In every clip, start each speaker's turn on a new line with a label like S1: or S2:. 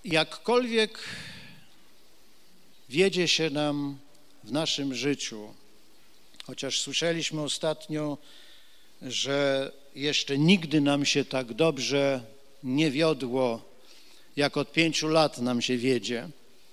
S1: Jakkolwiek wiedzie się nam w naszym życiu, chociaż słyszeliśmy ostatnio, że jeszcze nigdy nam się tak dobrze nie wiodło, jak od 5 lat nam się wiedzie,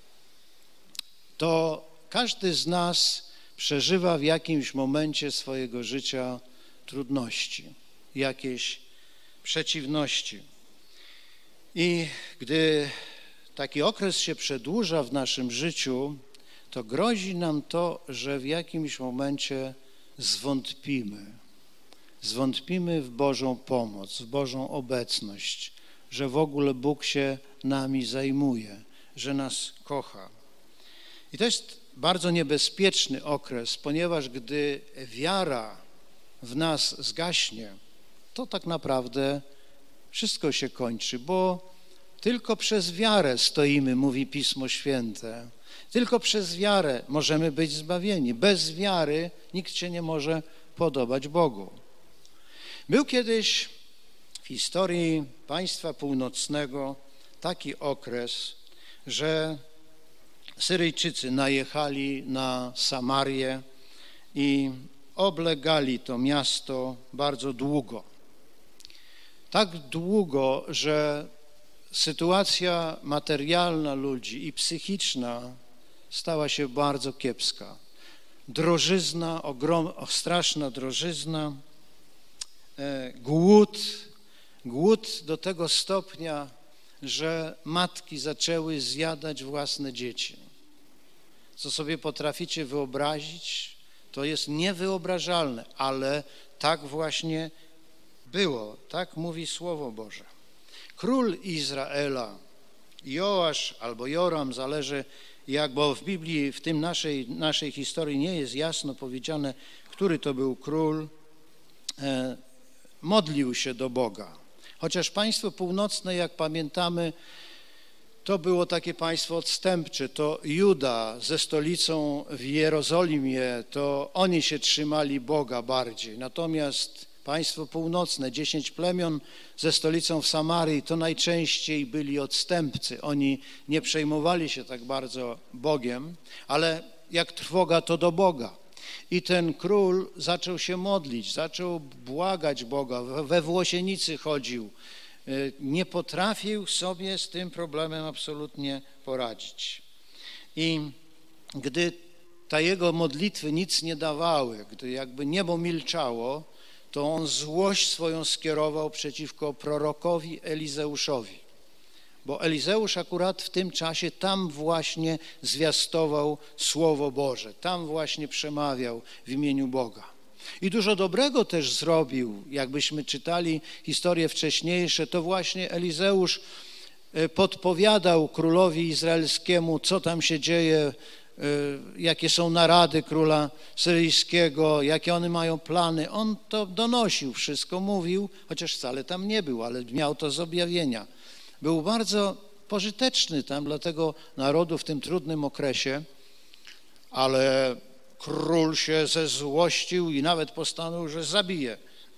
S1: to każdy z nas przeżywa w jakimś momencie swojego życia trudności, jakieś przeciwności. I gdy taki okres się przedłuża w naszym życiu, to grozi nam to, że w jakimś momencie zwątpimy. Zwątpimy w Bożą pomoc, w Bożą obecność, że w ogóle Bóg się nami zajmuje, że nas kocha. I to jest bardzo niebezpieczny okres, ponieważ gdy wiara w nas zgaśnie, to tak naprawdę wszystko się kończy, bo tylko przez wiarę stoimy, mówi Pismo Święte. Tylko przez wiarę możemy być zbawieni. Bez wiary nikt się nie może podobać Bogu. Był kiedyś w historii państwa północnego taki okres, że Syryjczycy najechali na Samarię i oblegali to miasto bardzo długo. Tak długo, że sytuacja materialna ludzi i psychiczna stała się bardzo kiepska. Drożyzna, straszna drożyzna, głód do tego stopnia, że matki zaczęły zjadać własne dzieci. Co sobie potraficie wyobrazić, to jest niewyobrażalne, ale tak właśnie było, tak mówi Słowo Boże. Król Izraela, Joasz albo Joram, zależy jak, bo w Biblii, w tym naszej historii nie jest jasno powiedziane, który to był król, modlił się do Boga. Chociaż państwo północne, jak pamiętamy, to było takie państwo odstępcze, to Juda ze stolicą w Jerozolimie, to oni się trzymali Boga bardziej. Natomiast państwo północne, 10 plemion ze stolicą w Samarii, to najczęściej byli odstępcy. Oni nie przejmowali się tak bardzo Bogiem, ale jak trwoga, to do Boga. I ten król zaczął się modlić, zaczął błagać Boga, we włosienicy chodził. Nie potrafił sobie z tym problemem absolutnie poradzić. I gdy te jego modlitwy nic nie dawały, gdy jakby niebo milczało, to on złość swoją skierował przeciwko prorokowi Elizeuszowi. Bo Elizeusz akurat w tym czasie tam właśnie zwiastował Słowo Boże, tam właśnie przemawiał w imieniu Boga. I dużo dobrego też zrobił, jakbyśmy czytali historie wcześniejsze, to właśnie Elizeusz podpowiadał królowi izraelskiemu, co tam się dzieje, jakie są narady króla syryjskiego, jakie one mają plany. On to donosił, wszystko mówił, chociaż wcale tam nie był, ale miał to z objawienia. Był bardzo pożyteczny tam dla tego narodu w tym trudnym okresie, ale król się zezłościł i nawet postanowił, że zabije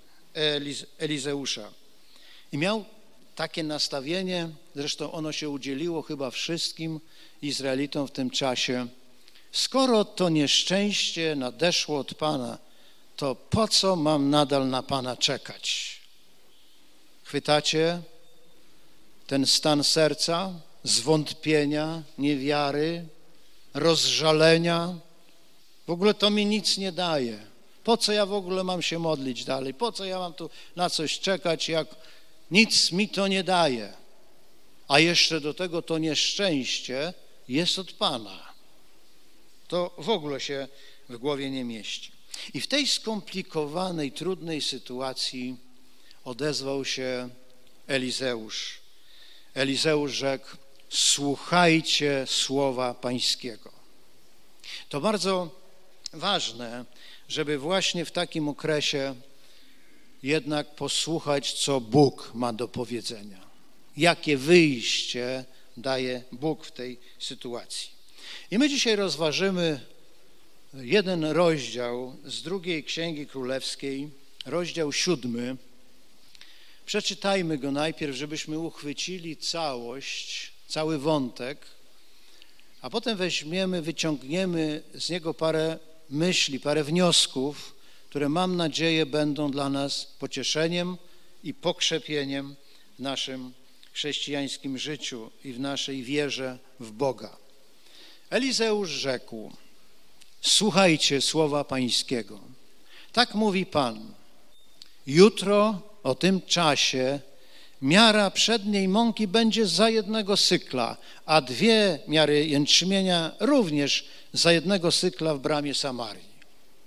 S1: Elizeusza. I miał takie nastawienie, zresztą ono się udzieliło chyba wszystkim Izraelitom w tym czasie. Skoro to nieszczęście nadeszło od Pana, to po co mam nadal na Pana czekać? Chwytacie ten stan serca, zwątpienia, niewiary, rozżalenia? W ogóle to mi nic nie daje. Po co ja w ogóle mam się modlić dalej? Po co ja mam tu na coś czekać, jak nic mi to nie daje? A jeszcze do tego to nieszczęście jest od Pana. To w ogóle się w głowie nie mieści. I w tej skomplikowanej, trudnej sytuacji odezwał się Elizeusz. Elizeusz rzekł: słuchajcie słowa Pańskiego. To bardzo ważne, żeby właśnie w takim okresie jednak posłuchać, co Bóg ma do powiedzenia. Jakie wyjście daje Bóg w tej sytuacji. I my dzisiaj rozważymy jeden rozdział z 2 Księgi Królewskiej, rozdział 7. Przeczytajmy go najpierw, żebyśmy uchwycili całość cały wątek, a potem wyciągniemy z niego parę myśli, parę wniosków, które mam nadzieję będą dla nas pocieszeniem i pokrzepieniem w naszym chrześcijańskim życiu i w naszej wierze w Boga. Elizeusz rzekł: słuchajcie słowa Pańskiego. Tak mówi Pan. Jutro o tym czasie miara przedniej mąki będzie za 1 sykla, a 2 miary jęczmienia również za 1 sykla w bramie Samarii.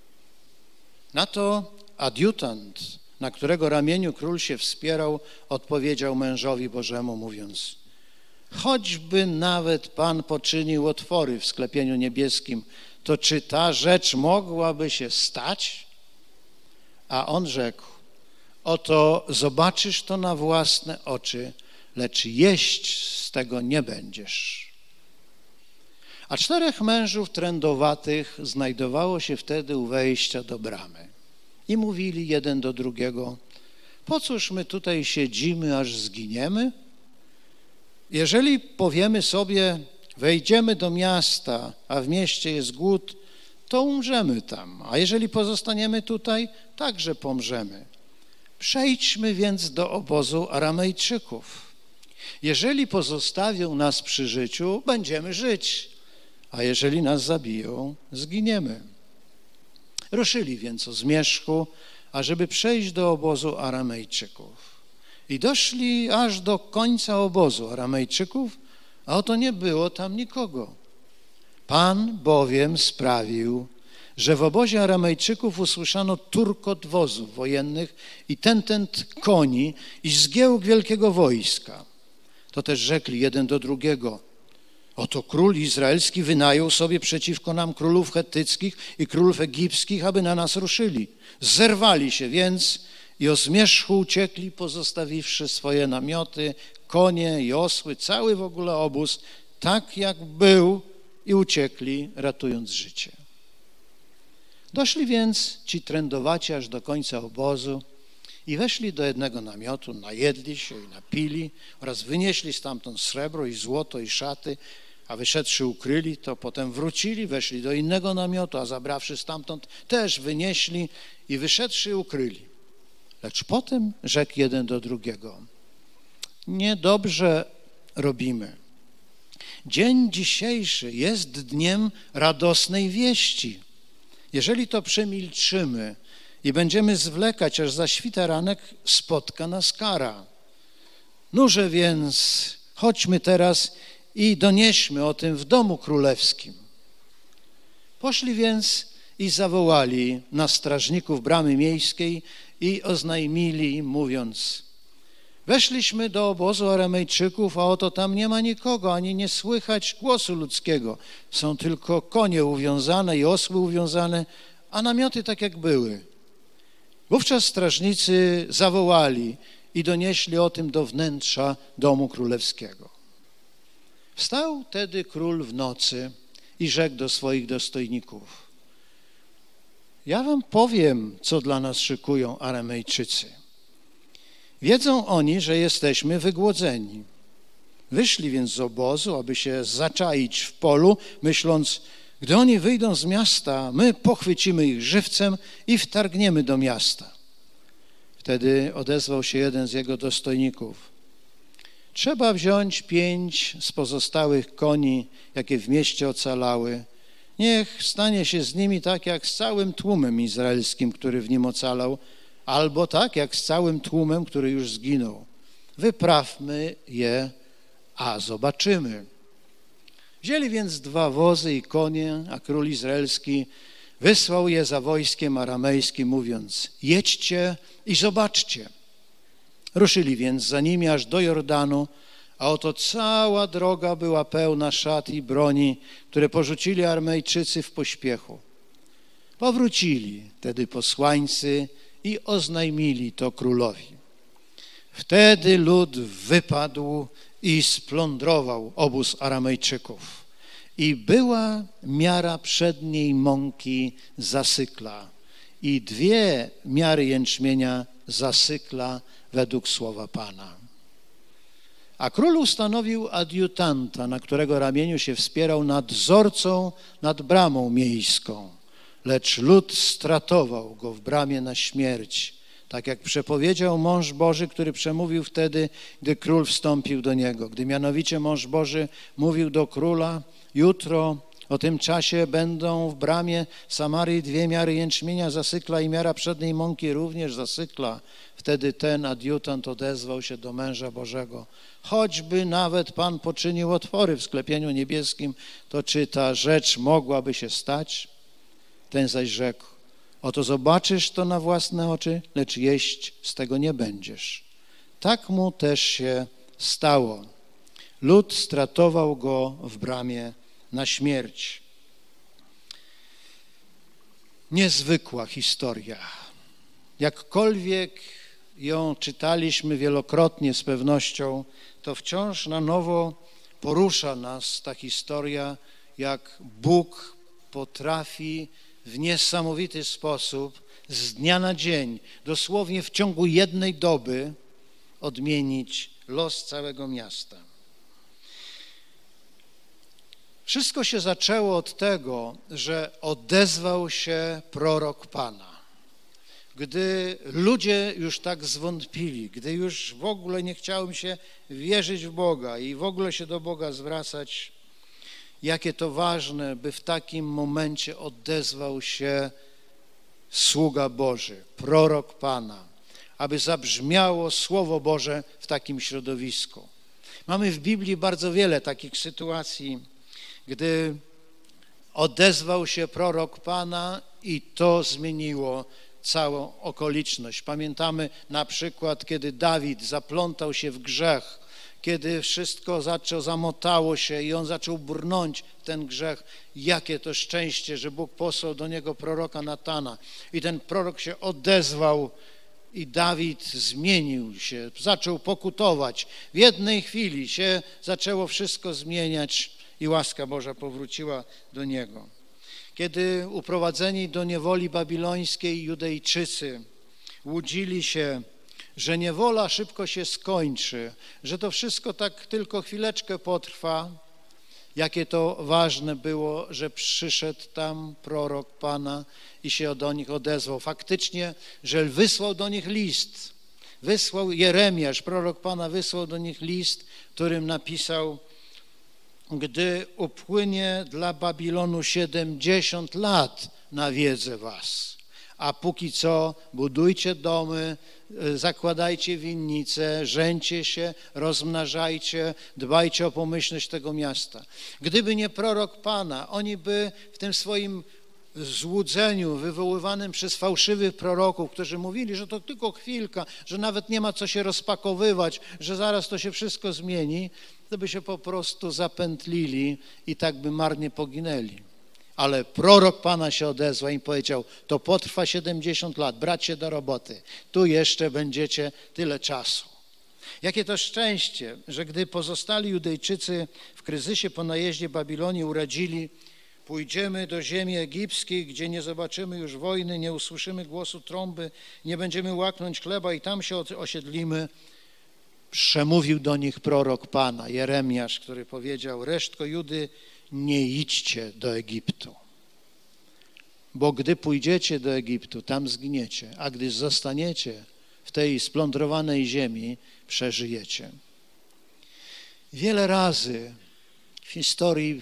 S1: Na to adiutant, na którego ramieniu król się wspierał, odpowiedział mężowi Bożemu, mówiąc: choćby nawet Pan poczynił otwory w sklepieniu niebieskim, to czy ta rzecz mogłaby się stać? A on rzekł: oto zobaczysz to na własne oczy, lecz jeść z tego nie będziesz. A 4 mężów trędowatych znajdowało się wtedy u wejścia do bramy. I mówili jeden do drugiego: po cóż my tutaj siedzimy, aż zginiemy? Jeżeli powiemy sobie: wejdziemy do miasta, a w mieście jest głód, to umrzemy tam, a jeżeli pozostaniemy tutaj, także pomrzemy. Przejdźmy więc do obozu Aramejczyków. Jeżeli pozostawią nas przy życiu, będziemy żyć, a jeżeli nas zabiją, zginiemy. Ruszyli więc o zmierzchu, ażeby przejść do obozu Aramejczyków. I doszli aż do końca obozu Aramejczyków, a oto nie było tam nikogo. Pan bowiem sprawił, że w obozie Aramejczyków usłyszano turkot wozów wojennych i tentent koni i zgiełk wielkiego wojska. To też rzekli jeden do drugiego: oto król izraelski wynajął sobie przeciwko nam królów chetyckich i królów egipskich, aby na nas ruszyli. Zerwali się więc i o zmierzchu uciekli, pozostawiwszy swoje namioty, konie i osły, cały w ogóle obóz, tak jak był, i uciekli, ratując życie. Doszli więc ci trędowaci aż do końca obozu i weszli do jednego namiotu, najedli się i napili oraz wynieśli stamtąd srebro i złoto i szaty, a wyszedłszy ukryli to, potem wrócili, weszli do innego namiotu, a zabrawszy stamtąd też wynieśli i wyszedłszy ukryli. Lecz potem rzekł jeden do drugiego: niedobrze robimy. Dzień dzisiejszy jest dniem radosnej wieści. Jeżeli to przemilczymy i będziemy zwlekać, aż zaświta ranek, spotka nas kara. Nurze więc, chodźmy teraz i donieśmy o tym w domu królewskim. Poszli więc i zawołali na strażników bramy miejskiej i oznajmili im, mówiąc: weszliśmy do obozu Aramejczyków, a oto tam nie ma nikogo, ani nie słychać głosu ludzkiego. Są tylko konie uwiązane i osły uwiązane, a namioty tak jak były. Wówczas strażnicy zawołali i donieśli o tym do wnętrza domu królewskiego. Wstał tedy król w nocy i rzekł do swoich dostojników: ja wam powiem, co dla nas szykują Aramejczycy. Wiedzą oni, że jesteśmy wygłodzeni. Wyszli więc z obozu, aby się zaczaić w polu, myśląc: gdy oni wyjdą z miasta, my pochwycimy ich żywcem i wtargniemy do miasta. Wtedy odezwał się jeden z jego dostojników: trzeba wziąć 5 z pozostałych koni, jakie w mieście ocalały. Niech stanie się z nimi tak, jak z całym tłumem izraelskim, który w nim ocalał, albo tak, jak z całym tłumem, który już zginął. Wyprawmy je, a zobaczymy. Wzięli więc 2 wozy i konie, a król izraelski wysłał je za wojskiem aramejskim, mówiąc: jedźcie i zobaczcie. Ruszyli więc za nimi aż do Jordanu, a oto cała droga była pełna szat i broni, które porzucili Aramejczycy w pośpiechu. Powrócili tedy posłańcy i oznajmili to królowi. Wtedy lud wypadł i splądrował obóz Aramejczyków. I była miara przedniej mąki za sykla i 2 miary jęczmienia za sykla według słowa Pana. A król ustanowił adiutanta, na którego ramieniu się wspierał nadzorcą nad bramą miejską. Lecz lud stratował go w bramie na śmierć, tak jak przepowiedział mąż Boży, który przemówił wtedy, gdy król wstąpił do niego. Gdy mianowicie mąż Boży mówił do króla: jutro o tym czasie będą w bramie Samarii 2 miary jęczmienia za sykla i miara pszennej mąki również za sykla. Wtedy ten adiutant odezwał się do męża Bożego: choćby nawet Pan poczynił otwory w sklepieniu niebieskim, to czy ta rzecz mogłaby się stać? Ten zaś rzekł: oto zobaczysz to na własne oczy, lecz jeść z tego nie będziesz. Tak mu też się stało. Lud stratował go w bramie na śmierć. Niezwykła historia. Jakkolwiek ją czytaliśmy wielokrotnie z pewnością, to wciąż na nowo porusza nas ta historia, jak Bóg potrafi w niesamowity sposób z dnia na dzień, dosłownie w ciągu jednej doby, odmienić los całego miasta. Wszystko się zaczęło od tego, że odezwał się prorok Pana. Gdy ludzie już tak zwątpili, gdy już w ogóle nie chciałem się wierzyć w Boga i w ogóle się do Boga zwracać, jakie to ważne, by w takim momencie odezwał się sługa Boży, prorok Pana, aby zabrzmiało Słowo Boże w takim środowisku. Mamy w Biblii bardzo wiele takich sytuacji, gdy odezwał się prorok Pana i to zmieniło całą okoliczność. Pamiętamy na przykład, kiedy Dawid zaplątał się w grzech, kiedy wszystko zamotało się i on zaczął brnąć w ten grzech. Jakie to szczęście, że Bóg posłał do niego proroka Natana i ten prorok się odezwał i Dawid zmienił się, zaczął pokutować. W jednej chwili się zaczęło wszystko zmieniać i łaska Boża powróciła do niego. Kiedy uprowadzeni do niewoli babilońskiej Judejczycy łudzili się, że niewola szybko się skończy, że to wszystko tak tylko chwileczkę potrwa, jakie to ważne było, że przyszedł tam prorok Pana i się do nich odezwał. Faktycznie, że wysłał do nich list, wysłał Jeremiasz, prorok Pana wysłał do nich list, którym napisał: gdy upłynie dla Babilonu 70 lat, nawiedzę was. A póki co budujcie domy, zakładajcie winnice, żeńcie się, rozmnażajcie, dbajcie o pomyślność tego miasta. Gdyby nie prorok Pana, oni by w tym swoim złudzeniu wywoływanym przez fałszywych proroków, którzy mówili, że to tylko chwilka, że nawet nie ma co się rozpakowywać, że zaraz to się wszystko zmieni, to by się po prostu zapętlili i tak by marnie poginęli. Ale prorok Pana się odezwał i powiedział: to potrwa 70 lat, brać się do roboty, tu jeszcze będziecie tyle czasu. Jakie to szczęście, że gdy pozostali Judejczycy w kryzysie po najeździe Babilonii uradzili: pójdziemy do ziemi egipskiej, gdzie nie zobaczymy już wojny, nie usłyszymy głosu trąby, nie będziemy łaknąć chleba i tam się osiedlimy. Przemówił do nich prorok Pana, Jeremiasz, który powiedział: resztko Judy, nie idźcie do Egiptu, bo gdy pójdziecie do Egiptu, tam zginiecie, a gdy zostaniecie w tej splądrowanej ziemi, przeżyjecie. Wiele razy w historii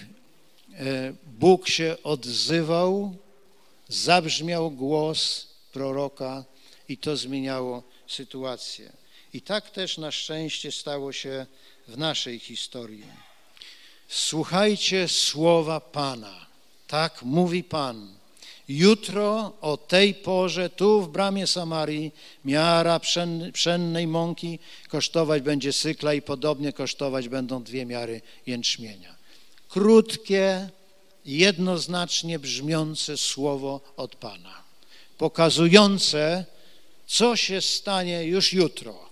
S1: Bóg się odzywał, zabrzmiał głos proroka i to zmieniało sytuację. I tak też na szczęście stało się w naszej historii. Słuchajcie słowa Pana. Tak mówi Pan. Jutro o tej porze tu w bramie Samarii miara pszennej mąki kosztować będzie sykla i podobnie kosztować będą 2 miary jęczmienia. Krótkie, jednoznacznie brzmiące słowo od Pana, pokazujące, co się stanie już jutro.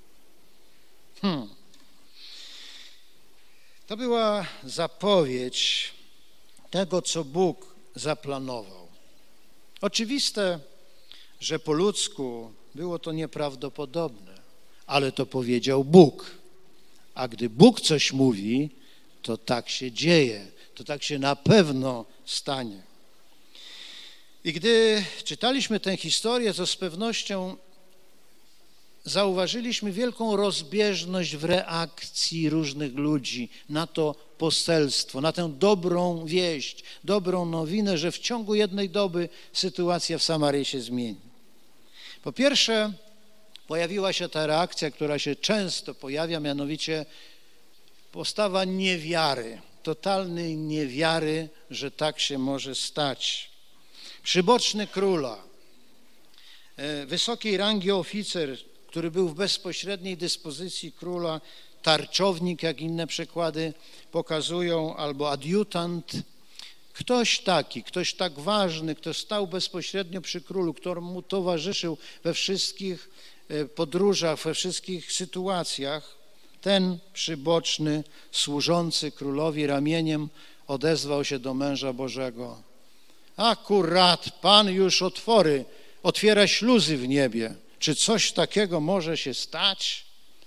S1: To była zapowiedź tego, co Bóg zaplanował. Oczywiste, że po ludzku było to nieprawdopodobne, ale to powiedział Bóg. A gdy Bóg coś mówi, to tak się dzieje, to tak się na pewno stanie. I gdy czytaliśmy tę historię, to z pewnością zauważyliśmy wielką rozbieżność w reakcji różnych ludzi na to poselstwo, na tę dobrą wieść, dobrą nowinę, że w ciągu jednej doby sytuacja w Samarii się zmieni. Po pierwsze, pojawiła się ta reakcja, która się często pojawia, mianowicie postawa niewiary, totalnej niewiary, że tak się może stać. Przyboczny króla, wysokiej rangi oficer, który był w bezpośredniej dyspozycji króla, tarczownik, jak inne przekłady pokazują, albo adiutant, ktoś tak ważny, kto stał bezpośrednio przy królu, kto mu towarzyszył we wszystkich podróżach, we wszystkich sytuacjach, ten przyboczny, służący królowi ramieniem odezwał się do męża Bożego. Akurat Pan już otwiera śluzy w niebie. Czy coś takiego może się stać?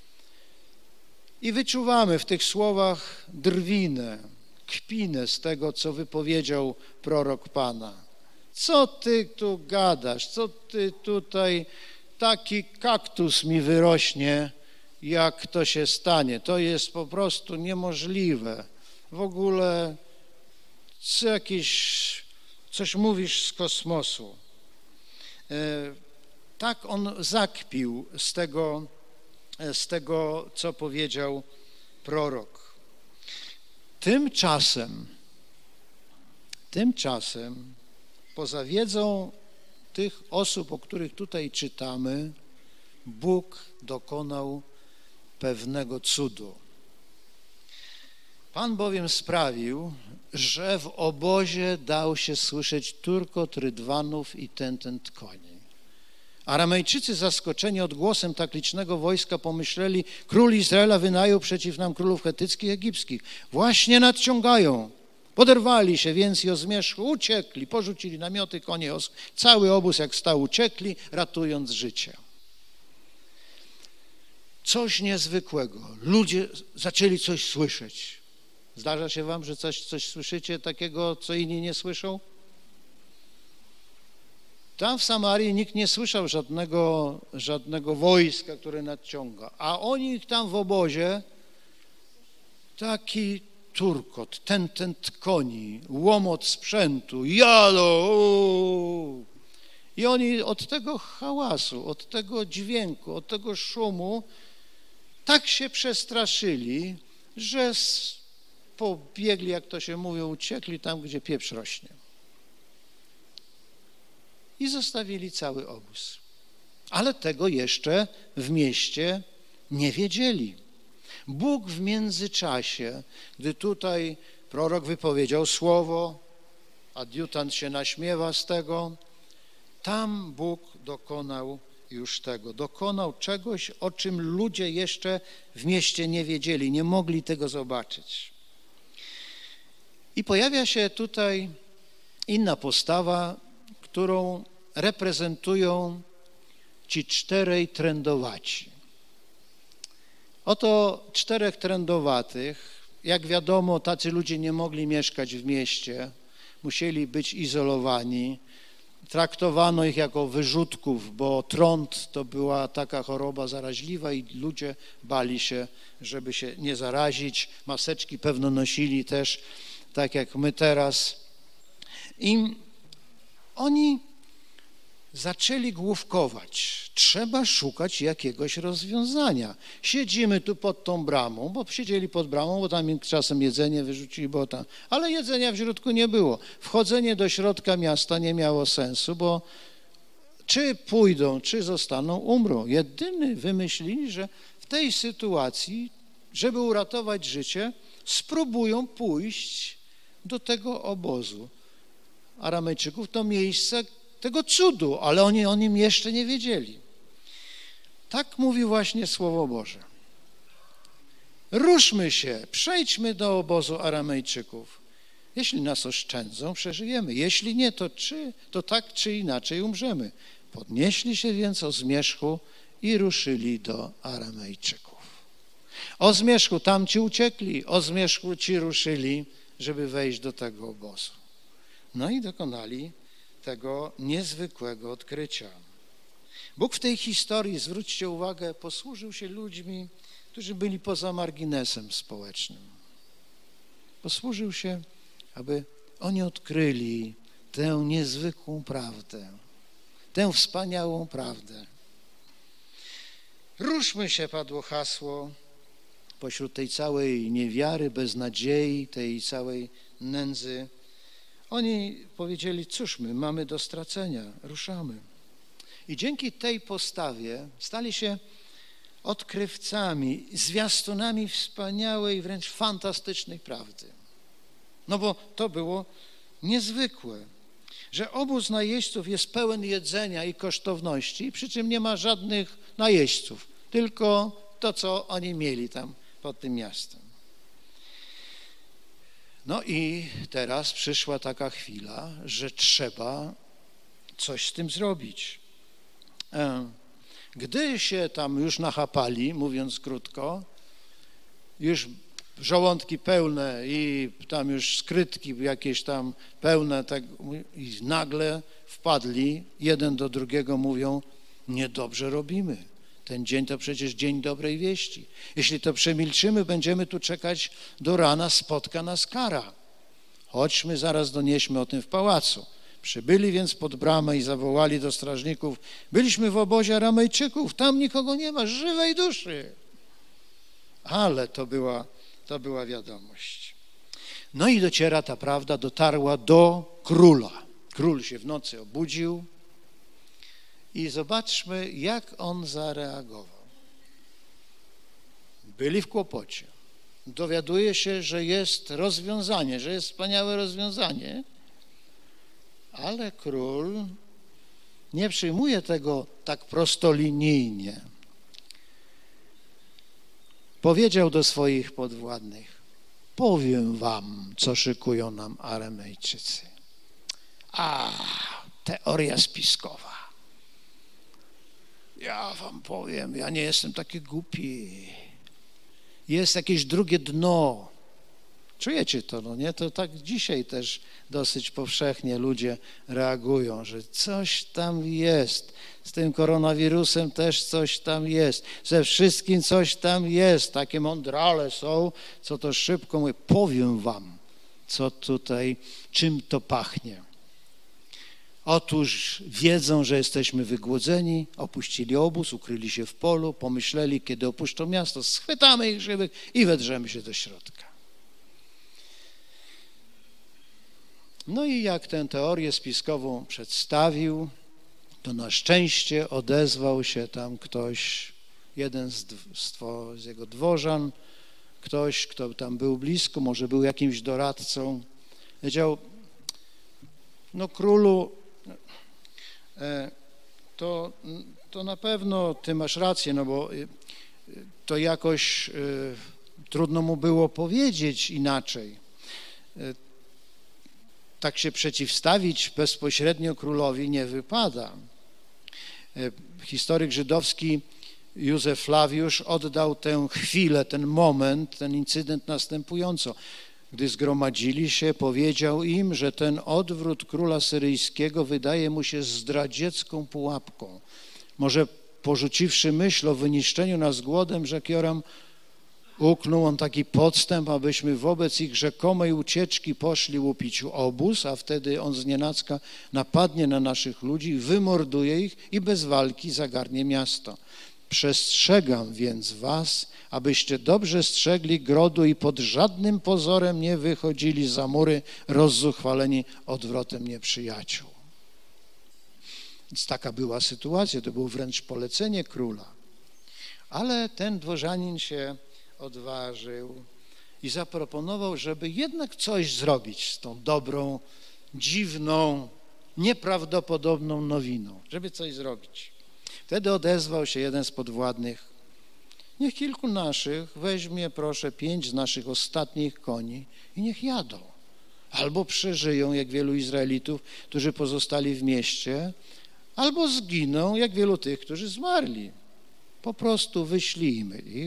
S1: I wyczuwamy w tych słowach drwinę, kpinę z tego, co wypowiedział prorok Pana. Co ty tu gadasz? Co ty tutaj, taki kaktus mi wyrośnie, jak to się stanie? To jest po prostu niemożliwe. W ogóle coś mówisz z kosmosu. Tak on zakpił z tego, co powiedział prorok. Tymczasem, poza wiedzą tych osób, o których tutaj czytamy, Bóg dokonał pewnego cudu. Pan bowiem sprawił, że w obozie dał się słyszeć turkot rydwanów i tętent koni. Aramejczycy zaskoczeni odgłosem tak licznego wojska pomyśleli, król Izraela wynajął przeciw nam królów chetyckich i egipskich. Właśnie nadciągają. Poderwali się więc i o zmierzchu uciekli, porzucili namioty, konie, cały obóz jak stał uciekli, ratując życie. Coś niezwykłego. Ludzie zaczęli coś słyszeć. Zdarza się wam, że coś słyszycie takiego, co inni nie słyszą? Tam w Samarii nikt nie słyszał żadnego wojska, które nadciąga, a oni tam w obozie taki turkot, tętent koni, łomot sprzętu, jadą. I oni od tego hałasu, od tego dźwięku, od tego szumu tak się przestraszyli, że pobiegli, jak to się mówi, uciekli tam, gdzie pieprz rośnie. I zostawili cały obóz. Ale tego jeszcze w mieście nie wiedzieli. Bóg w międzyczasie, gdy tutaj prorok wypowiedział słowo, adiutant się naśmiewa z tego, tam Bóg dokonał już tego. Dokonał czegoś, o czym ludzie jeszcze w mieście nie wiedzieli, nie mogli tego zobaczyć. I pojawia się tutaj inna postawa, którą reprezentują ci czterej trędowaci. Oto czterech trędowatych, jak wiadomo, tacy ludzie nie mogli mieszkać w mieście, musieli być izolowani. Traktowano ich jako wyrzutków, bo trąd to była taka choroba zaraźliwa i ludzie bali się, żeby się nie zarazić. Maseczki pewno nosili też, tak jak my teraz. I oni zaczęli główkować. Trzeba szukać jakiegoś rozwiązania. Siedzimy tu pod tą bramą, bo siedzieli pod bramą, bo tam im czasem jedzenie wyrzucili, bo tam, ale jedzenia w środku nie było. Wchodzenie do środka miasta nie miało sensu, bo czy pójdą, czy zostaną, umrą. Jedyny wymyślili, że w tej sytuacji, żeby uratować życie, spróbują pójść do tego obozu Aramejczyków, to miejsce tego cudu, ale oni o nim jeszcze nie wiedzieli. Tak mówi właśnie Słowo Boże. Ruszmy się, przejdźmy do obozu Aramejczyków. Jeśli nas oszczędzą, przeżyjemy. Jeśli nie, to tak czy inaczej umrzemy. Podnieśli się więc o zmierzchu i ruszyli do Aramejczyków. O zmierzchu tamci uciekli, o zmierzchu ci ruszyli, żeby wejść do tego obozu. No i dokonali tego niezwykłego odkrycia. Bóg w tej historii, zwróćcie uwagę, posłużył się ludźmi, którzy byli poza marginesem społecznym. Posłużył się, aby oni odkryli tę niezwykłą prawdę, tę wspaniałą prawdę. Ruszmy się, padło hasło, pośród tej całej niewiary, beznadziei, tej całej nędzy. Oni powiedzieli, cóż my mamy do stracenia, ruszamy. I dzięki tej postawie stali się odkrywcami, zwiastunami wspaniałej, wręcz fantastycznej prawdy. No bo to było niezwykłe, że obóz najeźdźców jest pełen jedzenia i kosztowności, przy czym nie ma żadnych najeźdźców, tylko to, co oni mieli tam pod tym miastem. No i teraz przyszła taka chwila, że trzeba coś z tym zrobić. Gdy się tam już nachapali, mówiąc krótko, już żołądki pełne i tam już skrytki jakieś tam pełne, tak, i nagle wpadli, jeden do drugiego mówią, niedobrze robimy. Ten dzień to przecież dzień dobrej wieści. Jeśli to przemilczymy, będziemy tu czekać do rana, spotka nas kara. Chodźmy, zaraz donieśmy o tym w pałacu. Przybyli więc pod bramę i zawołali do strażników, byliśmy w obozie Aramejczyków, tam nikogo nie ma, żywej duszy. Ale to była wiadomość. No i dociera ta prawda, dotarła do króla. Król się w nocy obudził i zobaczmy, jak on zareagował. Byli w kłopocie. Dowiaduje się, że jest rozwiązanie, że jest wspaniałe rozwiązanie, ale król nie przyjmuje tego tak prostolinijnie. Powiedział do swoich podwładnych, powiem wam, co szykują nam Aramejczycy. Teoria spiskowa. Ja wam powiem, ja nie jestem taki głupi. Jest jakieś drugie dno. Czujecie to, no nie? To tak dzisiaj też dosyć powszechnie ludzie reagują, że coś tam jest. Z tym koronawirusem też coś tam jest. Ze wszystkim coś tam jest. Takie mądrale są, co to szybko mówię. Powiem wam, co tutaj, czym to pachnie. Otóż wiedzą, że jesteśmy wygłodzeni, opuścili obóz, ukryli się w polu, pomyśleli, kiedy opuszczą miasto, schwytamy ich żywych i wedrzemy się do środka. No i jak tę teorię spiskową przedstawił, to na szczęście odezwał się tam ktoś, jeden z jego dworzan, ktoś, kto tam był blisko, może był jakimś doradcą. Powiedział, no królu, to na pewno ty masz rację, no bo to jakoś trudno mu było powiedzieć inaczej. Tak się przeciwstawić bezpośrednio królowi nie wypada. Historyk żydowski Józef Flawiusz oddał tę chwilę, ten moment, ten incydent następująco. Gdy zgromadzili się, powiedział im, że ten odwrót króla syryjskiego wydaje mu się zdradziecką pułapką. Może porzuciwszy myśl o wyniszczeniu nas głodem, rzekł Joram, uknął on taki podstęp, abyśmy wobec ich rzekomej ucieczki poszli łupić obóz, a wtedy on znienacka napadnie na naszych ludzi, wymorduje ich i bez walki zagarnie miasto. Przestrzegam więc was, abyście dobrze strzegli grodu i pod żadnym pozorem nie wychodzili za mury, rozzuchwaleni odwrotem nieprzyjaciół. Więc taka była sytuacja, to było wręcz polecenie króla. Ale ten dworzanin się odważył i zaproponował, żeby jednak coś zrobić z tą dobrą, dziwną, nieprawdopodobną nowiną, żeby coś zrobić. Wtedy odezwał się jeden z podwładnych. Niech kilku naszych weźmie, proszę, 5 z naszych ostatnich koni i niech jadą. Albo przeżyją, jak wielu Izraelitów, którzy pozostali w mieście, albo zginą, jak wielu tych, którzy zmarli. Po prostu wyślijmy ich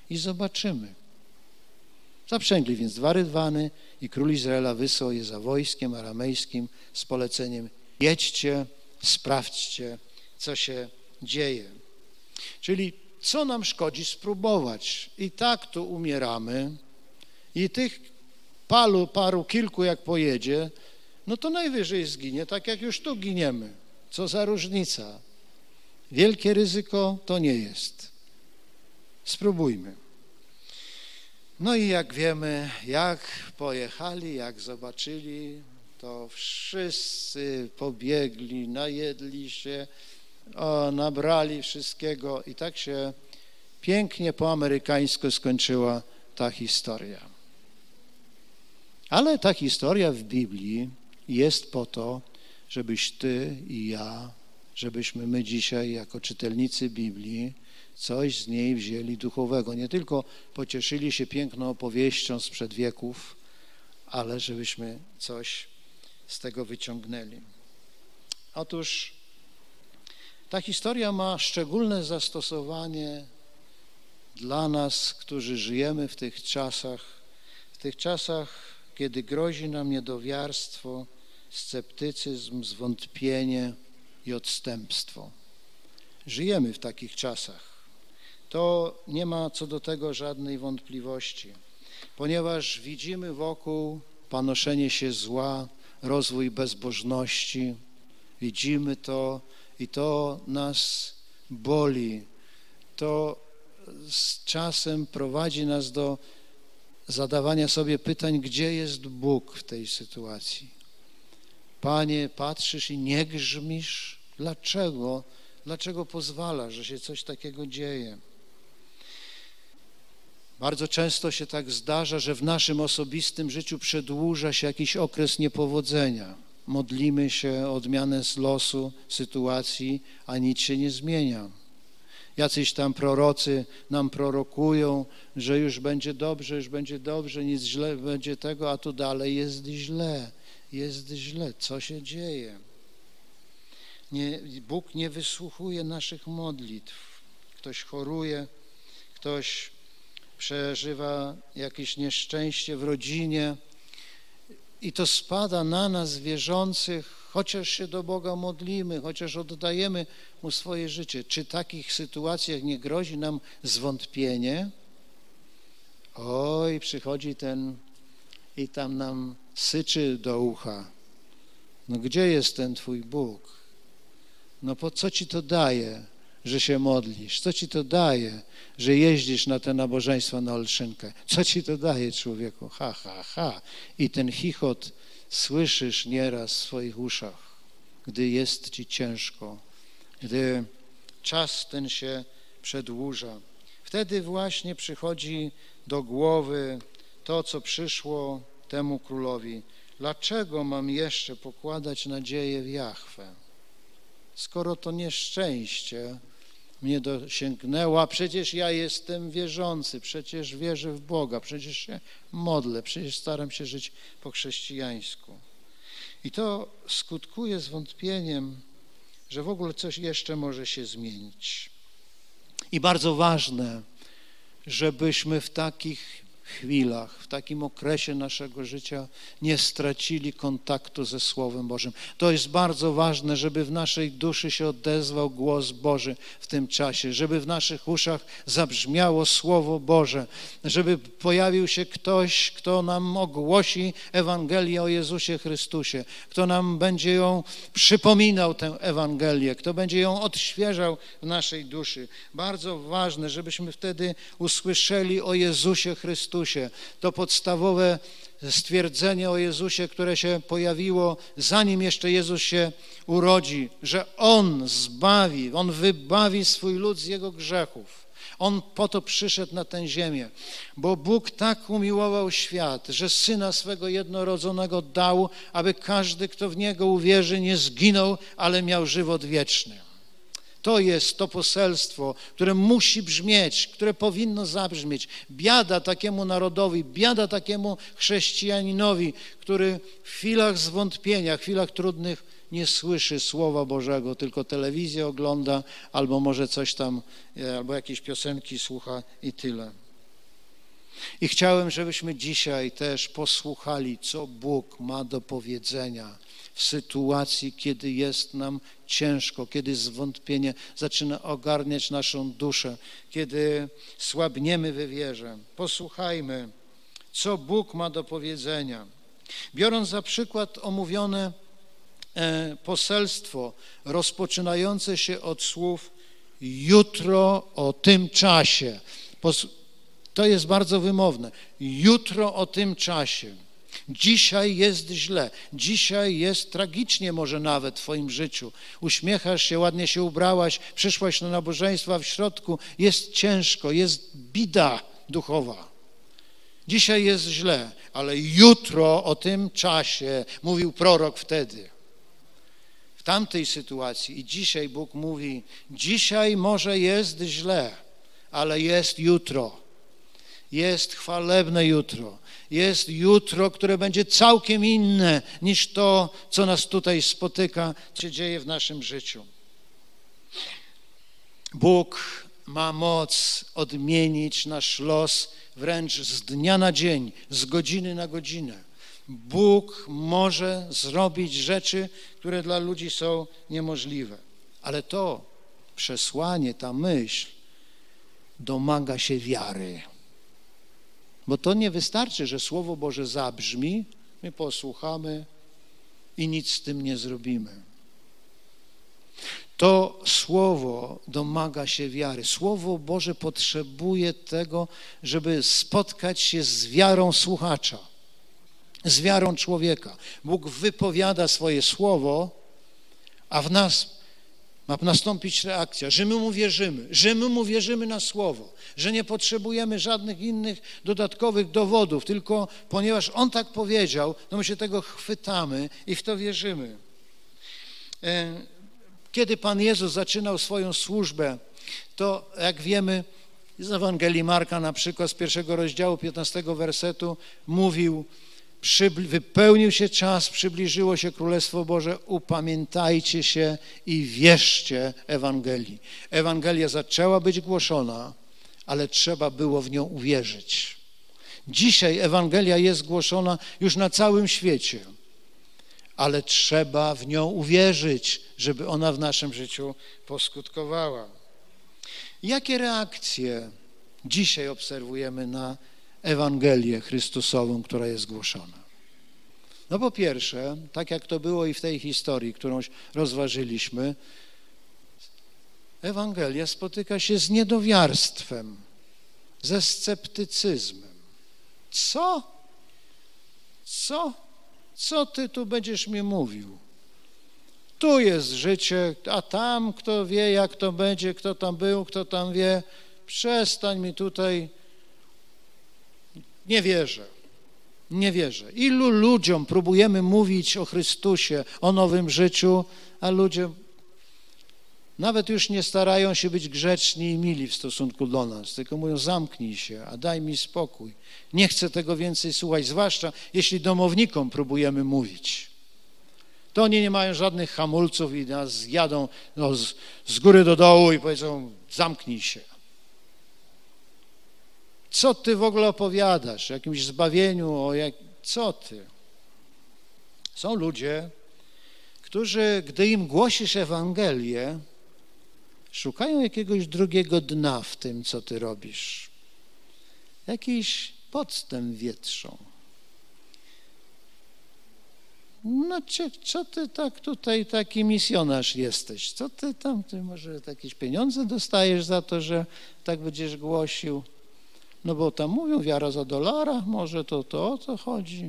S1: i zobaczymy. Zaprzęgli więc 2 rydwany i król Izraela wysłał je za wojskiem aramejskim z poleceniem: jedźcie, sprawdźcie, co się dzieje. Czyli co nam szkodzi spróbować? I tak tu umieramy i tych kilku jak pojedzie, no to najwyżej zginie, tak jak już tu giniemy. Co za różnica? Wielkie ryzyko to nie jest. Spróbujmy. No i jak wiemy, jak pojechali, jak zobaczyli, to wszyscy pobiegli, najedli się, nabrali wszystkiego i tak się pięknie po amerykańsku skończyła ta historia. Ale ta historia w Biblii jest po to, żebyś ty i ja, żebyśmy my dzisiaj jako czytelnicy Biblii coś z niej wzięli duchowego. Nie tylko pocieszyli się piękną opowieścią sprzed wieków, ale żebyśmy coś z tego wyciągnęli. Otóż ta historia ma szczególne zastosowanie dla nas, którzy żyjemy w tych czasach, kiedy grozi nam niedowiarstwo, sceptycyzm, zwątpienie i odstępstwo. Żyjemy w takich czasach. To nie ma co do tego żadnej wątpliwości, ponieważ widzimy wokół panoszenie się zła, rozwój bezbożności, widzimy to i to nas boli. To z czasem prowadzi nas do zadawania sobie pytań, gdzie jest Bóg w tej sytuacji. Panie, patrzysz i nie grzmisz? Dlaczego? Dlaczego pozwalasz, że się coś takiego dzieje? Bardzo często się tak zdarza, że w naszym osobistym życiu przedłuża się jakiś okres niepowodzenia. Modlimy się o odmianę z losu, sytuacji, a nic się nie zmienia. Jacyś tam prorocy nam prorokują, że już będzie dobrze, nic źle będzie tego, a tu dalej jest źle. Co się dzieje? Bóg nie wysłuchuje naszych modlitw. Ktoś choruje, ktoś przeżywa jakieś nieszczęście w rodzinie i to spada na nas wierzących, chociaż się do Boga modlimy, chociaż oddajemy Mu swoje życie. Czy w takich sytuacjach nie grozi nam zwątpienie? Oj, przychodzi ten i tam nam syczy do ucha. No gdzie jest ten Twój Bóg? No po co Ci to daje, że się modlisz? Co Ci to daje, że jeździsz na te nabożeństwa na Olszynkę? Co Ci to daje, człowieku? Ha. I ten chichot słyszysz nieraz w swoich uszach, gdy jest Ci ciężko, gdy czas ten się przedłuża. Wtedy właśnie przychodzi do głowy to, co przyszło temu królowi. Dlaczego mam jeszcze pokładać nadzieję w Jahwe? Skoro to nieszczęście mnie dosięgnęło, a przecież ja jestem wierzący, przecież wierzę w Boga, przecież się modlę, przecież staram się żyć po chrześcijańsku. I to skutkuje zwątpieniem, że w ogóle coś jeszcze może się zmienić. I bardzo ważne, żebyśmy w takich chwilach, w takim okresie naszego życia nie stracili kontaktu ze Słowem Bożym. To jest bardzo ważne, żeby w naszej duszy się odezwał głos Boży w tym czasie, żeby w naszych uszach zabrzmiało Słowo Boże, żeby pojawił się ktoś, kto nam ogłosi Ewangelię o Jezusie Chrystusie, kto nam będzie ją przypominał, tę Ewangelię, kto będzie ją odświeżał w naszej duszy. Bardzo ważne, żebyśmy wtedy usłyszeli o Jezusie Chrystusie. To podstawowe stwierdzenie o Jezusie, które się pojawiło, zanim jeszcze Jezus się urodzi, że On zbawi, On wybawi swój lud z jego grzechów. On po to przyszedł na tę ziemię, bo Bóg tak umiłował świat, że Syna swego jednorodzonego dał, aby każdy, kto w Niego uwierzy, nie zginął, ale miał żywot wieczny. To jest to poselstwo, które musi brzmieć, które powinno zabrzmieć. Biada takiemu narodowi, biada takiemu chrześcijaninowi, który w chwilach zwątpienia, w chwilach trudnych nie słyszy Słowa Bożego, tylko telewizję ogląda, albo może coś tam, albo jakieś piosenki słucha i tyle. I chciałem, żebyśmy dzisiaj też posłuchali, co Bóg ma do powiedzenia w sytuacji, kiedy jest nam ciężko, kiedy zwątpienie zaczyna ogarniać naszą duszę, kiedy słabniemy we wierze. Posłuchajmy, co Bóg ma do powiedzenia. Biorąc za przykład omówione poselstwo rozpoczynające się od słów jutro o tym czasie. To jest bardzo wymowne. Jutro o tym czasie. Dzisiaj jest źle. Dzisiaj jest tragicznie może nawet w twoim życiu. Uśmiechasz się, ładnie się ubrałaś, przyszłaś na nabożeństwo, a w środku jest ciężko, jest bida duchowa. Dzisiaj jest źle, ale jutro o tym czasie, mówił prorok wtedy, w tamtej sytuacji. I dzisiaj Bóg mówi, dzisiaj może jest źle, ale jest jutro. Jest chwalebne jutro. Jest jutro, które będzie całkiem inne niż to, co nas tutaj spotyka, co się dzieje w naszym życiu. Bóg ma moc odmienić nasz los wręcz z dnia na dzień, z godziny na godzinę. Bóg może zrobić rzeczy, które dla ludzi są niemożliwe. Ale to przesłanie, ta myśl domaga się wiary. Bo to nie wystarczy, że Słowo Boże zabrzmi, my posłuchamy i nic z tym nie zrobimy. To Słowo domaga się wiary. Słowo Boże potrzebuje tego, żeby spotkać się z wiarą słuchacza, z wiarą człowieka. Bóg wypowiada swoje Słowo, a w nas ma nastąpić reakcja, że my mu wierzymy na Słowo, że nie potrzebujemy żadnych innych dodatkowych dowodów, tylko ponieważ On tak powiedział, to my się tego chwytamy i w to wierzymy. Kiedy Pan Jezus zaczynał swoją służbę, to jak wiemy z Ewangelii Marka na przykład z 1 rozdziału 15 wersetu mówił, wypełnił się czas, przybliżyło się Królestwo Boże, upamiętajcie się i wierzcie Ewangelii. Ewangelia zaczęła być głoszona, ale trzeba było w nią uwierzyć. Dzisiaj Ewangelia jest głoszona już na całym świecie, ale trzeba w nią uwierzyć, żeby ona w naszym życiu poskutkowała. Jakie reakcje dzisiaj obserwujemy na Ewangelię Chrystusową, która jest głoszona? No po pierwsze, tak jak to było i w tej historii, którą rozważyliśmy, Ewangelia spotyka się z niedowiarstwem, ze sceptycyzmem. Co ty tu będziesz mi mówił? Tu jest życie, a tam kto wie, jak to będzie, kto tam był, kto tam wie. Przestań mi tutaj. Nie wierzę. Ilu ludziom próbujemy mówić o Chrystusie, o nowym życiu, a ludzie nawet już nie starają się być grzeczni i mili w stosunku do nas, tylko mówią, zamknij się, a daj mi spokój. Nie chcę tego więcej słuchać, zwłaszcza jeśli domownikom próbujemy mówić. To oni nie mają żadnych hamulców i nas zjadą z góry do dołu i powiedzą, zamknij się. Co ty w ogóle opowiadasz? O jakimś zbawieniu, co ty? Są ludzie, którzy, gdy im głosisz Ewangelię, szukają jakiegoś drugiego dna w tym, co ty robisz. Jakiś podstęp wietrzą. No co ty tak tutaj taki misjonarz jesteś? Co ty tam, ty może jakieś pieniądze dostajesz za to, że tak będziesz głosił? No bo tam mówią, wiara za dolara, może to o co chodzi?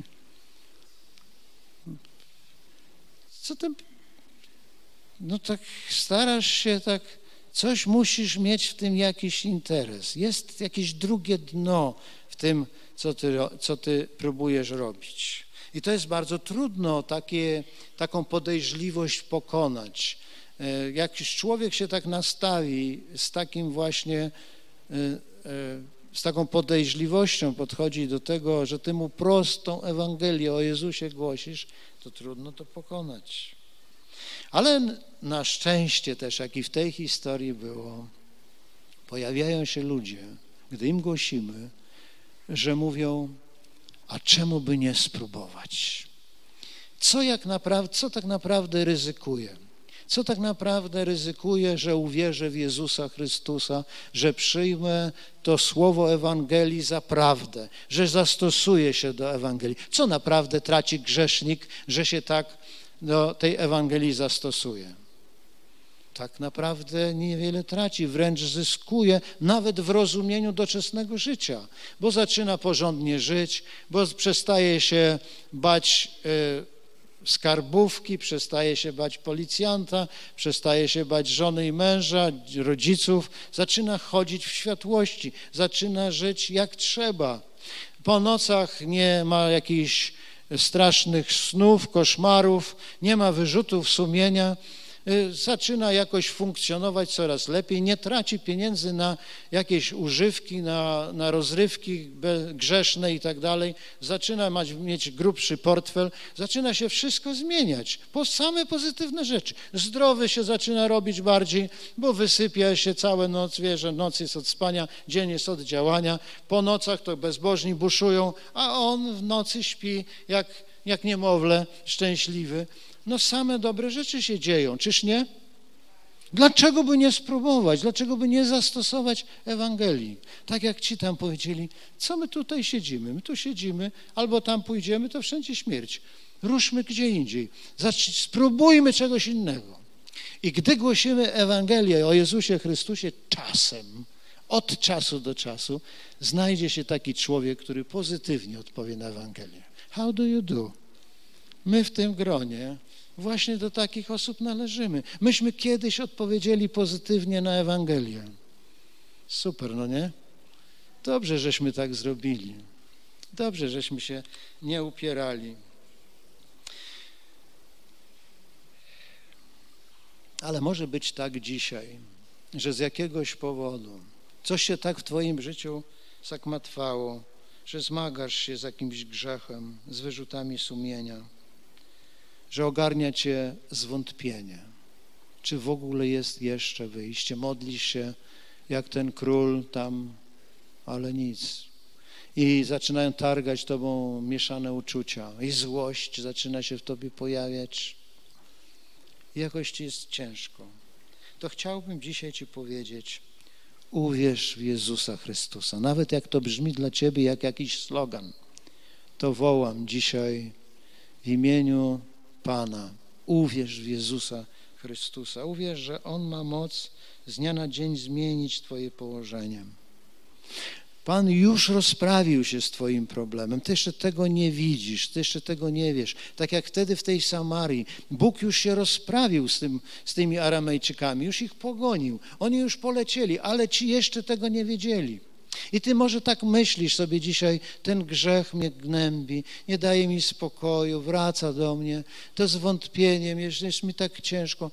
S1: Co ty? No tak starasz się, tak coś musisz mieć w tym jakiś interes. Jest jakieś drugie dno w tym, co ty próbujesz robić. I to jest bardzo trudno taką podejrzliwość pokonać. Jak już człowiek się tak nastawi z takim właśnie z taką podejrzliwością podchodzi do tego, że ty mu prostą Ewangelię o Jezusie głosisz, to trudno to pokonać. Ale na szczęście też, jak i w tej historii było, pojawiają się ludzie, gdy im głosimy, że mówią, a czemu by nie spróbować? Co tak naprawdę ryzykuję? Co tak naprawdę ryzykuję, że uwierzę w Jezusa Chrystusa, że przyjmę to słowo Ewangelii za prawdę, że zastosuję się do Ewangelii? Co naprawdę traci grzesznik, że się tak do tej Ewangelii zastosuje? Tak naprawdę niewiele traci, wręcz zyskuje nawet w rozumieniu doczesnego życia, bo zaczyna porządnie żyć, bo przestaje się bać skarbówki, przestaje się bać policjanta, przestaje się bać żony i męża, rodziców, zaczyna chodzić w światłości, zaczyna żyć jak trzeba. Po nocach nie ma jakichś strasznych snów, koszmarów, nie ma wyrzutów sumienia, zaczyna jakoś funkcjonować coraz lepiej, nie traci pieniędzy na jakieś używki, na rozrywki grzeszne i tak dalej, zaczyna mieć grubszy portfel, zaczyna się wszystko zmieniać, same pozytywne rzeczy. Zdrowy się zaczyna robić bardziej, bo wysypia się całą noc, wie, że noc jest od spania, dzień jest od działania, po nocach to bezbożni buszują, a on w nocy śpi jak niemowlę, szczęśliwy. No same dobre rzeczy się dzieją, czyż nie? Dlaczego by nie spróbować? Dlaczego by nie zastosować Ewangelii? Tak jak ci tam powiedzieli, co my tutaj siedzimy? My tu siedzimy, albo tam pójdziemy, to wszędzie śmierć. Ruszmy gdzie indziej. Spróbujmy czegoś innego. I gdy głosimy Ewangelię o Jezusie Chrystusie czasem, od czasu do czasu, znajdzie się taki człowiek, który pozytywnie odpowie na Ewangelię. How do you do? My w tym gronie właśnie do takich osób należymy. Myśmy kiedyś odpowiedzieli pozytywnie na Ewangelię. Super, no nie? Dobrze, żeśmy tak zrobili. Dobrze, żeśmy się nie upierali. Ale może być tak dzisiaj, że z jakiegoś powodu coś się tak w twoim życiu zakmatwało, że zmagasz się z jakimś grzechem, z wyrzutami sumienia, że ogarnia cię zwątpienie. Czy w ogóle jest jeszcze wyjście? Modlisz się jak ten król tam, ale nic. I zaczynają targać tobą mieszane uczucia. I złość zaczyna się w tobie pojawiać. I jakoś ci jest ciężko. To chciałbym dzisiaj ci powiedzieć, uwierz w Jezusa Chrystusa. Nawet jak to brzmi dla ciebie jak jakiś slogan, to wołam dzisiaj w imieniu Pana. Uwierz w Jezusa Chrystusa. Uwierz, że On ma moc z dnia na dzień zmienić twoje położenie. Pan już rozprawił się z twoim problemem. Ty jeszcze tego nie widzisz, ty jeszcze tego nie wiesz. Tak jak wtedy w tej Samarii. Bóg już się rozprawił z tymi Aramejczykami, już ich pogonił. Oni już polecieli, ale ci jeszcze tego nie wiedzieli. I ty może tak myślisz sobie dzisiaj, ten grzech mnie gnębi, nie daje mi spokoju, wraca do mnie, to zwątpieniem, jest mi tak ciężko.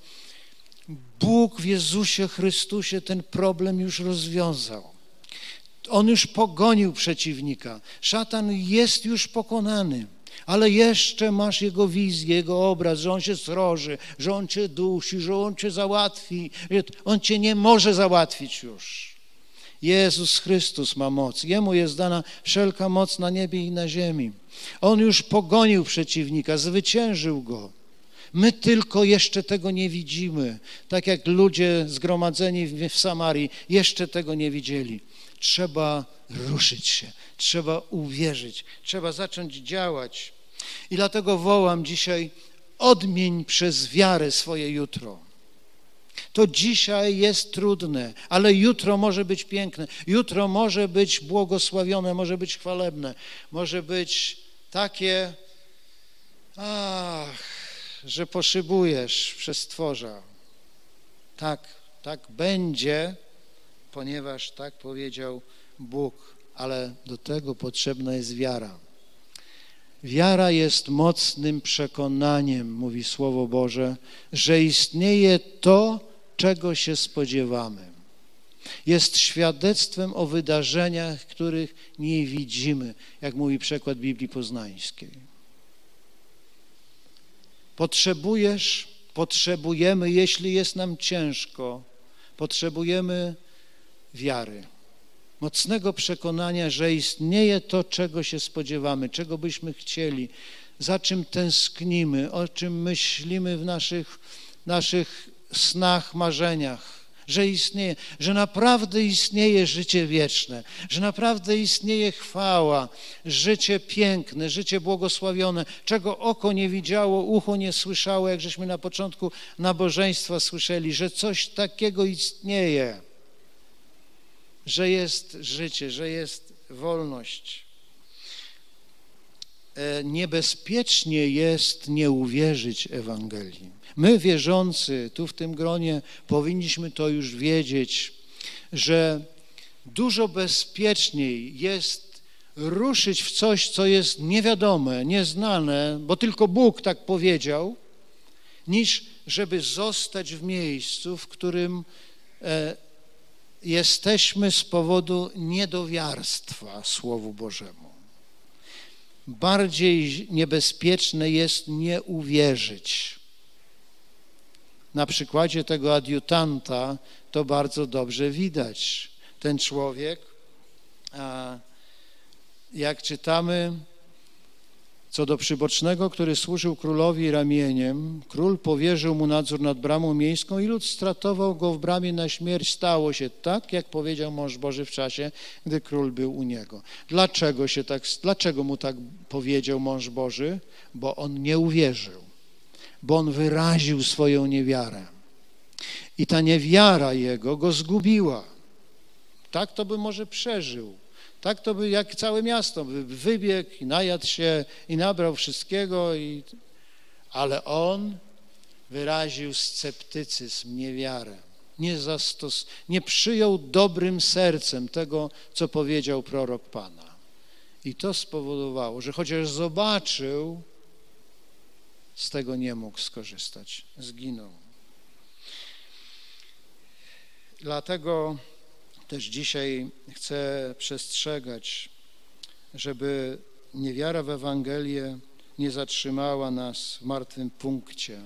S1: Bóg w Jezusie Chrystusie ten problem już rozwiązał. On już pogonił przeciwnika. Szatan jest już pokonany, ale jeszcze masz jego wizję, jego obraz, że on się sroży, że on cię dusi, że on cię załatwi. On cię nie może załatwić już. Jezus Chrystus ma moc. Jemu jest dana wszelka moc na niebie i na ziemi. On już pogonił przeciwnika, zwyciężył go. My tylko jeszcze tego nie widzimy. Tak jak ludzie zgromadzeni w Samarii jeszcze tego nie widzieli. Trzeba ruszyć się, trzeba uwierzyć, trzeba zacząć działać. I dlatego wołam dzisiaj, odmień przez wiarę swoje jutro. To dzisiaj jest trudne, ale jutro może być piękne, jutro może być błogosławione, może być chwalebne, może być takie, że poszybujesz przez stworza. Tak będzie, ponieważ tak powiedział Bóg, ale do tego potrzebna jest wiara. Wiara jest mocnym przekonaniem, mówi Słowo Boże, że istnieje to, czego się spodziewamy. Jest świadectwem o wydarzeniach, których nie widzimy, jak mówi przekład Biblii Poznańskiej. Potrzebujemy, jeśli jest nam ciężko, potrzebujemy wiary. mocnego przekonania, że istnieje to, czego się spodziewamy, czego byśmy chcieli, za czym tęsknimy, o czym myślimy w naszych snach, marzeniach, że istnieje, że naprawdę istnieje życie wieczne, że naprawdę istnieje chwała, życie piękne, życie błogosławione, czego oko nie widziało, ucho nie słyszało, jak żeśmy na początku nabożeństwa słyszeli, że coś takiego istnieje, że jest życie, że jest wolność. Niebezpiecznie jest nie uwierzyć Ewangelii. My, wierzący, tu w tym gronie, powinniśmy to już wiedzieć, że dużo bezpieczniej jest ruszyć w coś, co jest niewiadome, nieznane, bo tylko Bóg tak powiedział, niż żeby zostać w miejscu, w którym jesteśmy z powodu niedowiarstwa Słowu Bożemu. Bardziej niebezpieczne jest nie uwierzyć. Na przykładzie tego adiutanta to bardzo dobrze widać. Ten człowiek, jak czytamy, co do przybocznego, który służył królowi ramieniem, król powierzył mu nadzór nad bramą miejską i lud stratował go w bramie na śmierć. Stało się tak, jak powiedział mąż Boży w czasie, gdy król był u niego. Dlaczego mu tak powiedział mąż Boży? Bo on nie uwierzył, bo on wyraził swoją niewiarę. I ta niewiara jego go zgubiła. Tak to by może przeżył. Tak to by jak całe miasto by wybiegł i najadł się i nabrał wszystkiego, ale on wyraził sceptycyzm, niewiarę. Nie przyjął dobrym sercem tego, co powiedział prorok Pana. I to spowodowało, że chociaż zobaczył, z tego nie mógł skorzystać. Zginął. Dlatego też dzisiaj chcę przestrzegać, żeby niewiara w Ewangelię nie zatrzymała nas w martwym punkcie,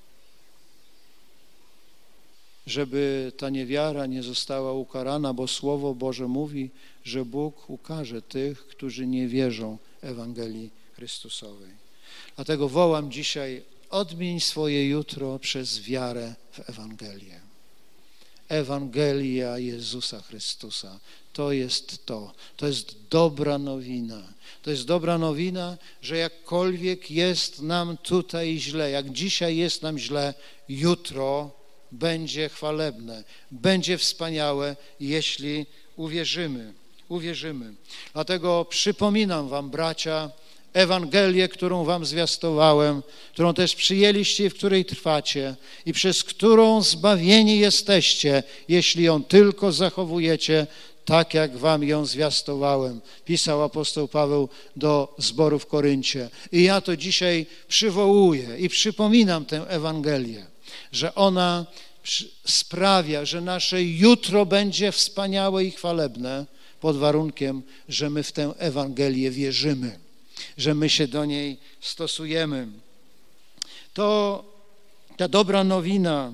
S1: żeby ta niewiara nie została ukarana, bo Słowo Boże mówi, że Bóg ukarze tych, którzy nie wierzą Ewangelii Chrystusowej. Dlatego wołam dzisiaj, odmień swoje jutro przez wiarę w Ewangelię. Ewangelia Jezusa Chrystusa. To jest dobra nowina. To jest dobra nowina, że jakkolwiek jest nam tutaj źle, jak dzisiaj jest nam źle, jutro będzie chwalebne, będzie wspaniałe, jeśli uwierzymy. Dlatego przypominam wam, bracia, Ewangelię, którą wam zwiastowałem, którą też przyjęliście i w której trwacie i przez którą zbawieni jesteście, jeśli ją tylko zachowujecie, tak jak wam ją zwiastowałem, pisał apostoł Paweł do zboru w Koryncie. I ja to dzisiaj przywołuję i przypominam tę Ewangelię, że ona sprawia, że nasze jutro będzie wspaniałe i chwalebne pod warunkiem, że my w tę Ewangelię wierzymy, że my się do niej stosujemy. To ta dobra nowina,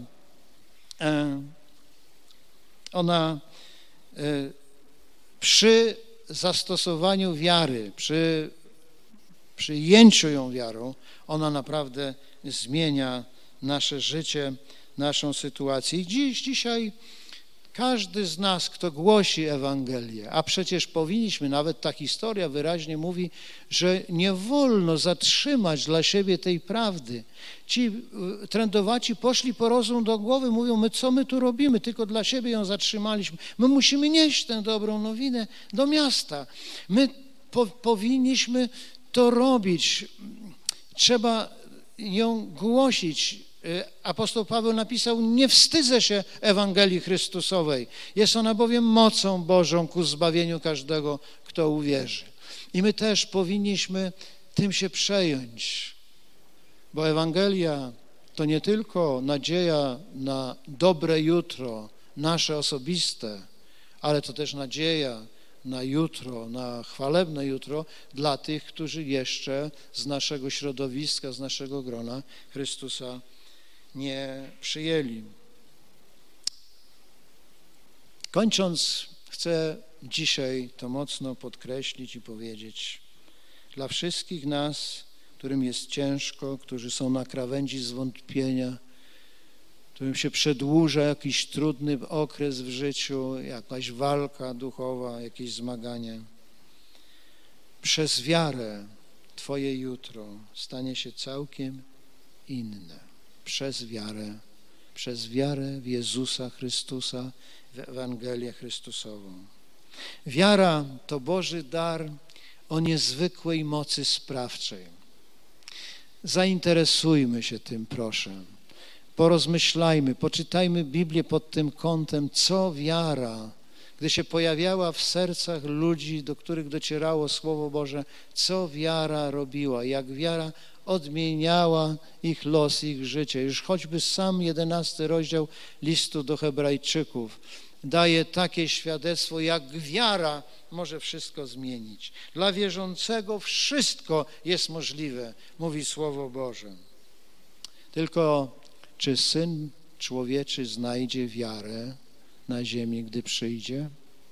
S1: ona przy zastosowaniu wiary, przy przyjęciu ją wiarą, ona naprawdę zmienia nasze życie, naszą sytuację. I dzisiaj każdy z nas, kto głosi Ewangelię, a przecież powinniśmy, nawet ta historia wyraźnie mówi, że nie wolno zatrzymać dla siebie tej prawdy. Ci trędowaci poszli po rozum do głowy, mówią, co my tu robimy, tylko dla siebie ją zatrzymaliśmy. My musimy nieść tę dobrą nowinę do miasta. My powinniśmy to robić. Trzeba ją głosić. Apostoł Paweł napisał, nie wstydzę się Ewangelii Chrystusowej. Jest ona bowiem mocą Bożą ku zbawieniu każdego, kto uwierzy. I my też powinniśmy tym się przejąć, bo Ewangelia to nie tylko nadzieja na dobre jutro, nasze osobiste, ale to też nadzieja na jutro, na chwalebne jutro dla tych, którzy jeszcze z naszego środowiska, z naszego grona Chrystusa nie przyjęli. Kończąc, chcę dzisiaj to mocno podkreślić i powiedzieć. Dla wszystkich nas, którym jest ciężko, którzy są na krawędzi zwątpienia, którym się przedłuża jakiś trudny okres w życiu, jakaś walka duchowa, jakieś zmaganie. Przez wiarę Twoje jutro stanie się całkiem inne. Przez wiarę w Jezusa Chrystusa, w Ewangelię Chrystusową. Wiara to Boży dar o niezwykłej mocy sprawczej. Zainteresujmy się tym, proszę. Porozmyślajmy, poczytajmy Biblię pod tym kątem, co wiara, gdy się pojawiała w sercach ludzi, do których docierało Słowo Boże, co wiara robiła, jak wiara odmieniała ich los, ich życie. Już choćby sam 11 rozdział listu do Hebrajczyków daje takie świadectwo, jak wiara może wszystko zmienić. Dla wierzącego wszystko jest możliwe, mówi Słowo Boże. Tylko czy Syn Człowieczy znajdzie wiarę na ziemi, gdy przyjdzie?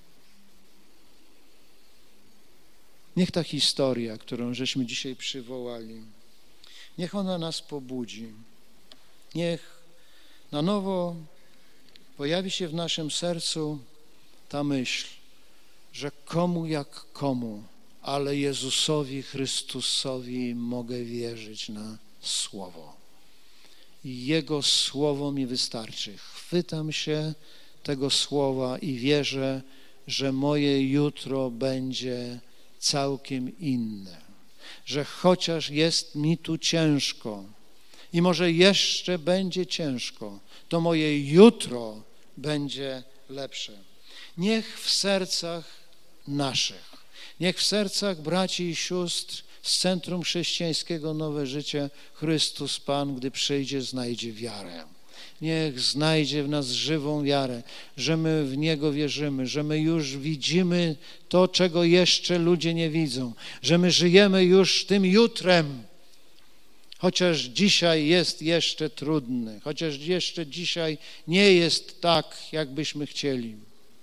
S1: Niech ta historia, którą żeśmy dzisiaj przywołali, niech ona nas pobudzi. Niech na nowo pojawi się w naszym sercu ta myśl, że komu jak komu, ale Jezusowi Chrystusowi mogę wierzyć na Słowo. I Jego Słowo mi wystarczy. Chwytam się tego Słowa i wierzę, że moje jutro będzie całkiem inne. Że chociaż jest mi tu ciężko i może jeszcze będzie ciężko, to moje jutro będzie lepsze. Niech w sercach naszych, niech w sercach braci i sióstr z Centrum Chrześcijańskiego Nowe Życie Chrystus Pan, gdy przyjdzie, znajdzie wiarę. Niech znajdzie w nas żywą wiarę, że my w Niego wierzymy, że my już widzimy to, czego jeszcze ludzie nie widzą, że my żyjemy już tym jutrem, chociaż dzisiaj jest jeszcze trudny, chociaż jeszcze dzisiaj nie jest tak, jakbyśmy chcieli.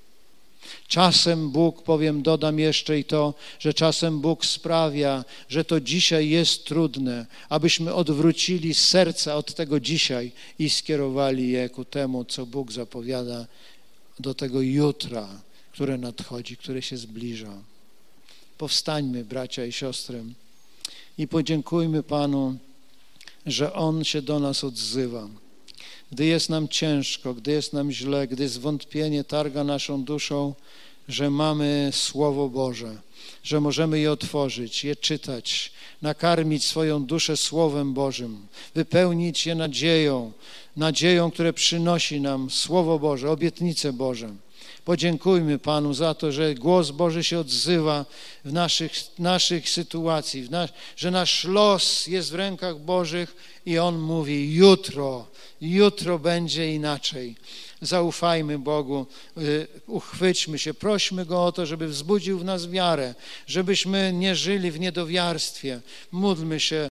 S1: Czasem Bóg, dodam jeszcze i to, że czasem Bóg sprawia, że to dzisiaj jest trudne, abyśmy odwrócili serca od tego dzisiaj i skierowali je ku temu, co Bóg zapowiada, do tego jutra, które nadchodzi, które się zbliża. Powstańmy, bracia i siostry, i podziękujmy Panu, że On się do nas odzywa. Gdy jest nam ciężko, gdy jest nam źle, gdy zwątpienie targa naszą duszą, że mamy Słowo Boże, że możemy je otworzyć, je czytać, nakarmić swoją duszę Słowem Bożym, wypełnić je nadzieją, które przynosi nam Słowo Boże, obietnice Boże. Podziękujmy Panu za to, że głos Boży się odzywa w naszych sytuacji, że nasz los jest w rękach Bożych i On mówi: jutro będzie inaczej. Zaufajmy Bogu, uchwyćmy się, prośmy Go o to, żeby wzbudził w nas wiarę, żebyśmy nie żyli w niedowiarstwie. Módlmy się